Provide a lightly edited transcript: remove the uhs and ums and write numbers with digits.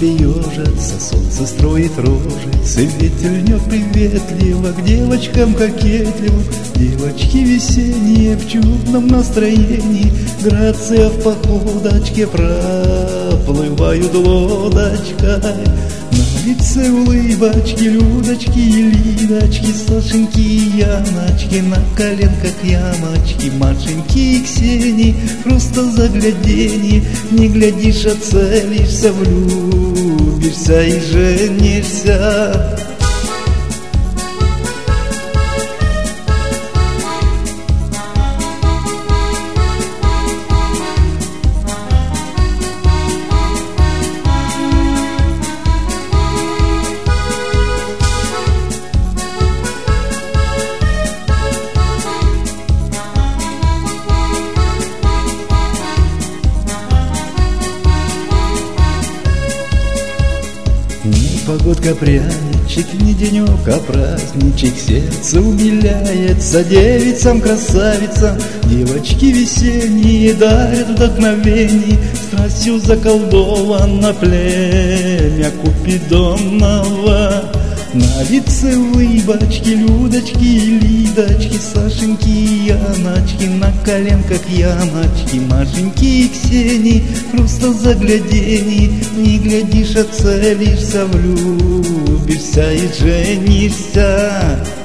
небе ежится, солнце строит рожицы, ветер льнет приветливо к девочкам кокетливо. Девочки весенние в чудном настроении, грация в походочке, проплывают лодочкой. На лице улыбочки, Людочки и Лидочки, Сашеньки и Яночки, на коленках ямочки, Машеньки и Ксении, просто загляденье. Не глядишь, а целишься, влюбишься и женишься. Не погодка пряничек, не денек, а праздничек, сердце умиляется девицам, красавицам. Девочки весенние дарят вдохновение, страстью заколдовано племя Купидонова. На лице улыбочки, Людочки и Лидочки, Сашеньки и Яночки, на коленках ямочки, Машеньки и Ксении, просто загляденье. Не глядишь, а целишься, влюбишься и женишься.